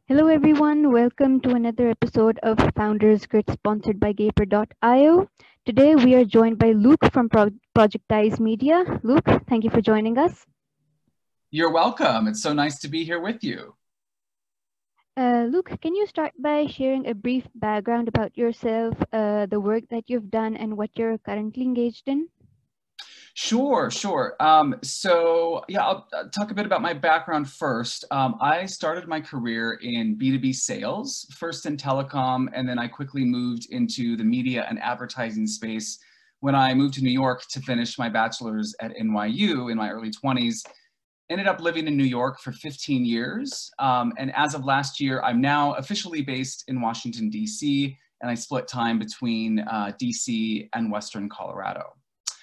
Hello, everyone. Welcome to another episode of Founders Grid sponsored by Gaper.io. Today, we are joined by Luke from Projectize Media. Luke, thank you for joining us. You're welcome. It's so nice to be here with you. Luke, can you start by sharing a brief background about yourself, the work that you've done, and what you're currently engaged in? Sure. I'll talk a bit about my background first. I started my career in B2B sales, first in telecom, and then I quickly moved into the media and advertising space when I moved to New York to finish my bachelor's at NYU in my early 20s. Ended up living in New York for 15 years. And as of last year, I'm now officially based in Washington, D.C., and I split time between D.C. and Western Colorado.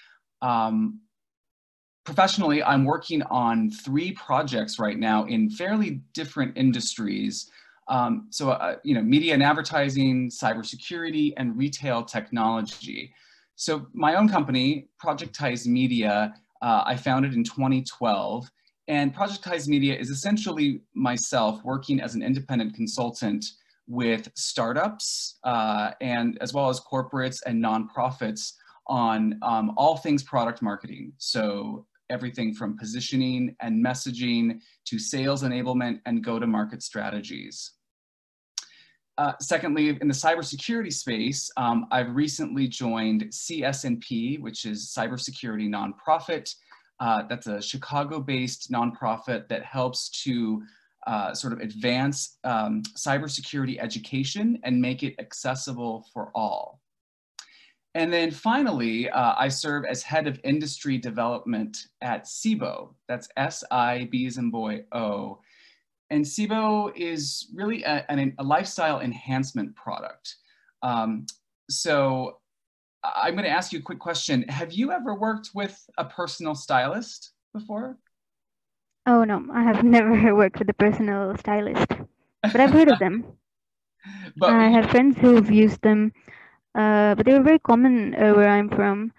Professionally, I'm working on 3 projects right now in fairly different industries. Media and advertising, cybersecurity, and retail technology. So my own company, Projectize Media, I founded in 2012. And Projectize Media is essentially myself working as an independent consultant with startups and as well as corporates and nonprofits on all things product marketing. So everything from positioning and messaging to sales enablement and go-to-market strategies. Secondly, in the cybersecurity space, I've recently joined CSNP, which is Cybersecurity Nonprofit. That's a Chicago-based nonprofit that helps to sort of advance cybersecurity education and make it accessible for all. And then finally, I serve as head of industry development at Cibo. That's S-I-B as in boy, O. And Cibo is really a lifestyle enhancement product. So I'm going to ask you a quick question. Have you ever worked with a personal stylist before? Oh, no, I have never worked with a personal stylist, but I've heard of them. But I have friends who've used them, but they were very common where I'm from.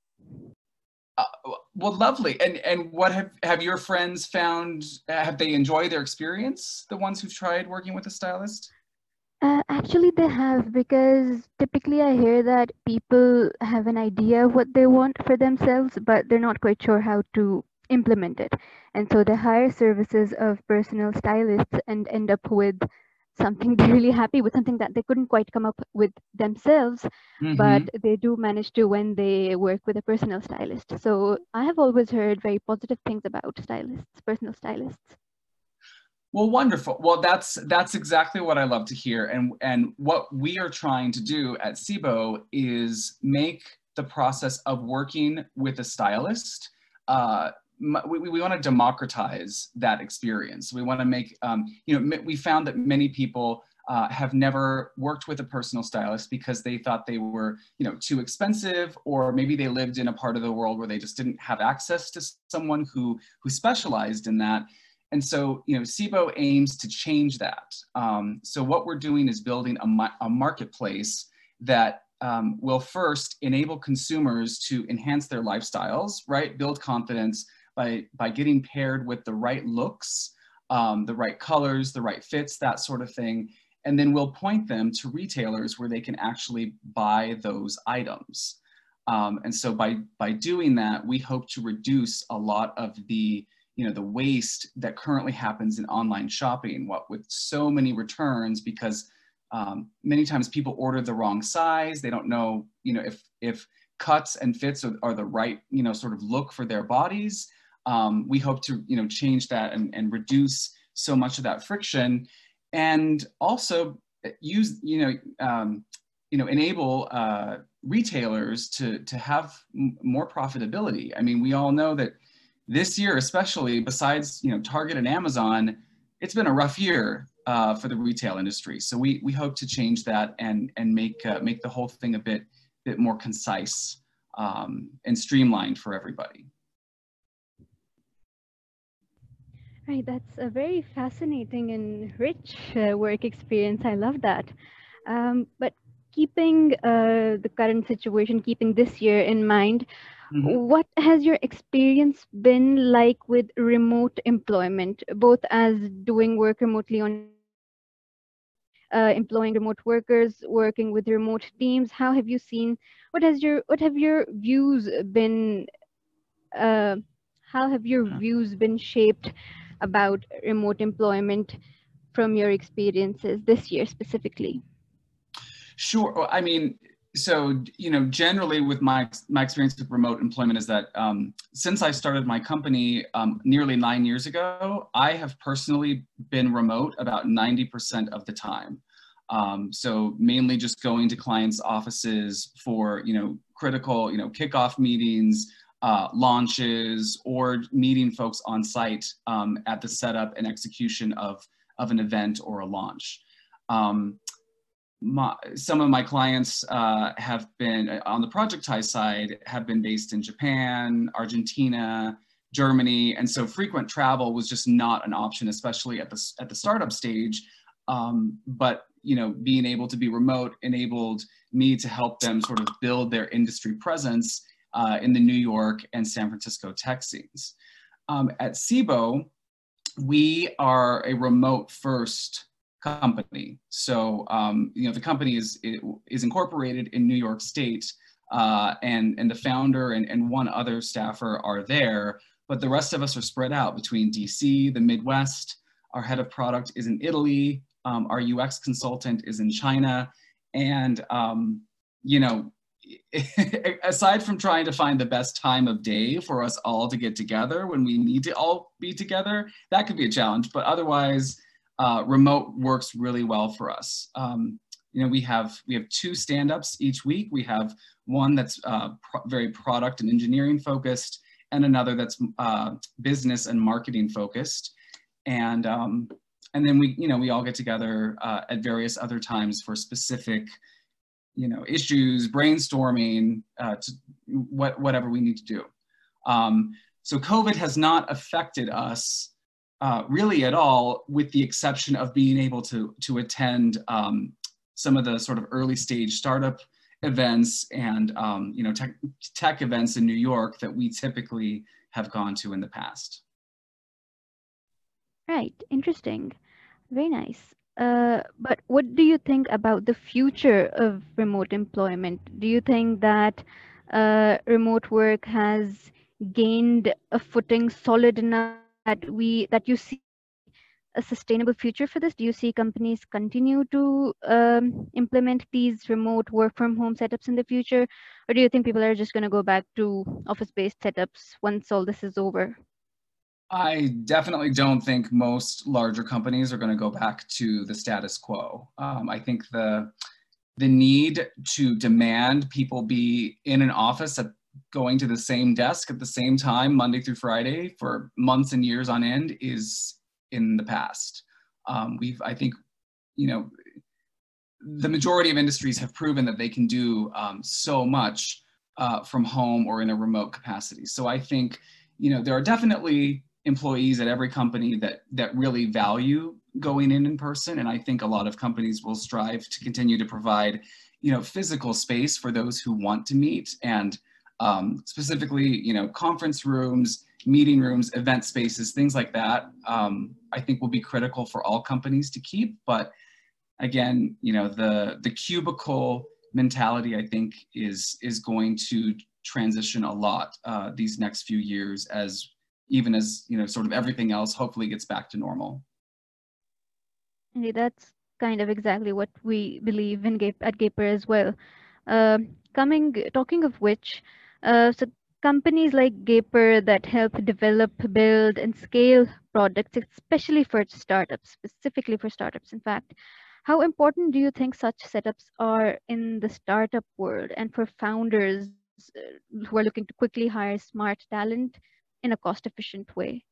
Well, lovely. And what have your friends found? Have they enjoyed their experience? The ones who've tried working with a stylist? Actually, they have because typically I hear that people have an idea of what they want for themselves, but they're not quite sure how to implement it. And so they hire services of personal stylists and end up with something they're really happy with, something that they couldn't quite come up with themselves, but Mm-hmm. they do manage to when they work with a personal stylist. So I have always heard very positive things about stylists, personal stylists. Well, wonderful. Well, that's exactly what I love to hear. And what we are trying to do at Cibo is make the process of working with a stylist. We want to democratize that experience. We want to make we found that many people have never worked with a personal stylist because they thought they were too expensive, or maybe they lived in a part of the world where they just didn't have access to someone who specialized in that. And so, Cibo aims to change that. So what we're doing is building a marketplace that will first enable consumers to enhance their lifestyles, right? Build confidence by getting paired with the right looks, the right colors, the right fits, that sort of thing. And then we'll point them to retailers where they can actually buy those items. And so by doing that, we hope to reduce a lot of the waste that currently happens in online shopping, with so many returns, because many times people order the wrong size. They don't know, if cuts and fits are the right, sort of look for their bodies. We hope to, change that and reduce so much of that friction, and also use, enable retailers to have more profitability. I mean, we all know that this year, especially, besides Target and Amazon, it's been a rough year for the retail industry. So we hope to change that and make the whole thing a bit more concise and streamlined for everybody. Right, that's a very fascinating and rich work experience. I love that. But keeping the current situation, keeping this year in mind, Mm-hmm. what has your experience been like with remote employment, both as doing work remotely on your own employing remote workers, working with remote teams? How have you seen, what have your views been, uh, how have your views been shaped about remote employment from your experiences this year specifically? Sure. Well, I mean, so, you know, generally with my experience with remote employment is that since I started my company nearly 9 years ago, I have personally been remote about 90% of the time. So mainly just going to clients' offices for, you know, critical, you know, kickoff meetings, launches, or meeting folks on site at the setup and execution of an event or a launch. Some of my clients have been on the Projectise side, have been based in Japan, Argentina, Germany, and so frequent travel was just not an option, especially at the startup stage. But you know, being able to be remote enabled me to help them sort of build their industry presence in the New York and San Francisco tech scenes. At Cibo, we are a remote first company. So, you know, the company is incorporated in New York State, and the founder and one other staffer are there, but the rest of us are spread out between DC, the Midwest. Our head of product is in Italy. Our UX consultant is in China. And, you know, aside from trying to find the best time of day for us all to get together when we need to all be together, that could be a challenge, but otherwise, remote works really well for us. You know, we have 2 stand-ups each week. We have one that's very product and engineering focused, and another that's business and marketing focused. And then we all get together at various other times for specific, you know, issues, brainstorming, whatever we need to do. So COVID has not affected us really at all, with the exception of being able to attend some of the sort of early stage startup events and you know, tech events in New York that we typically have gone to in the past. Right, interesting. Very nice. But what do you think about the future of remote employment? Do you think that remote work has gained a footing solid enough that you see a sustainable future for this? Do you see companies continue to implement these remote work from home setups in the future, or do you think people are just going to go back to office-based setups once all this is over? I definitely don't think most larger companies are going to go back to the status quo. I think the need to demand people be in an office going to the same desk at the same time, Monday through Friday, for months and years on end is in the past. I think, you know, the majority of industries have proven that they can do so much from home or in a remote capacity. So I think, you know, there are definitely employees at every company that really value going in person. And I think a lot of companies will strive to continue to provide, you know, physical space for those who want to meet, and specifically, you know, conference rooms, meeting rooms, event spaces, things like that, I think will be critical for all companies to keep. But again, you know, the cubicle mentality, I think, is going to transition a lot these next few years, as even as, you know, sort of everything else hopefully gets back to normal. Indeed, that's kind of exactly what we believe in at Gaper as well. Talking of which, so companies like Gaper that help develop, build, and scale products, especially for startups, specifically for startups, in fact, how important do you think such setups are in the startup world and for founders who are looking to quickly hire smart talent in a cost-efficient way?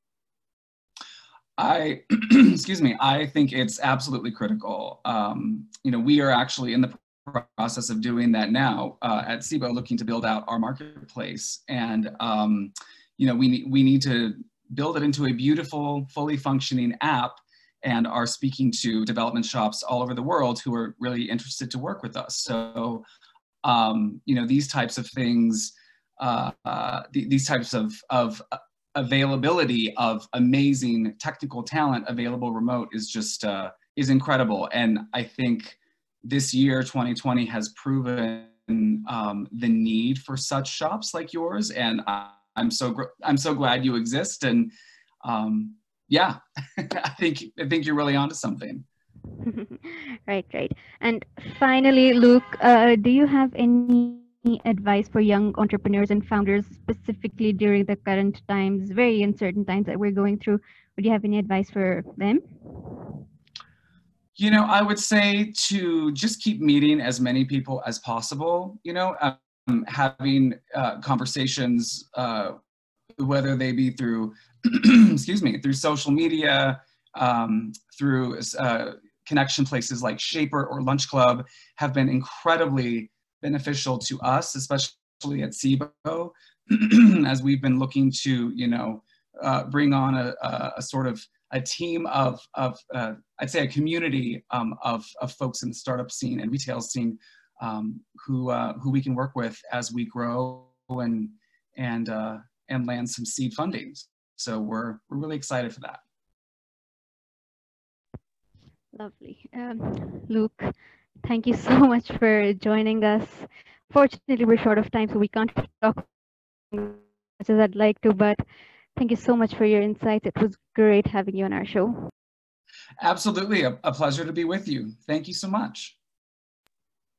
Excuse me, I think it's absolutely critical. You know, we are actually in the process of doing that now at Cibo, looking to build out our marketplace. And, you know, we need to build it into a beautiful, fully functioning app, and are speaking to development shops all over the world who are really interested to work with us. So, you know, these types of things, these types of availability of amazing technical talent available remote is just is incredible. And I think this year, 2020, has proven the need for such shops like yours. And I'm so glad you exist. And yeah, I think you're really onto something. Right, right. And finally, Luke, do you have any advice for young entrepreneurs and founders, specifically during the current times, very uncertain times that we're going through? Would you have any advice for them? You know, I would say to just keep meeting as many people as possible, you know, having conversations, whether they be through, excuse me, through social media, through connection places like Shaper or Lunch Club, have been incredibly beneficial to us, especially at SIBO, as we've been looking to, you know, bring on a sort of a team of I'd say a community of folks in the startup scene and retail scene who we can work with as we grow and land some seed fundings. So we're really excited for that. Lovely. Luke, thank you so much for joining us. Fortunately, we're short of time, so we can't talk as much as I'd like to, but thank you so much for your insights. It was great having you on our show. Absolutely, a pleasure to be with you. Thank you so much.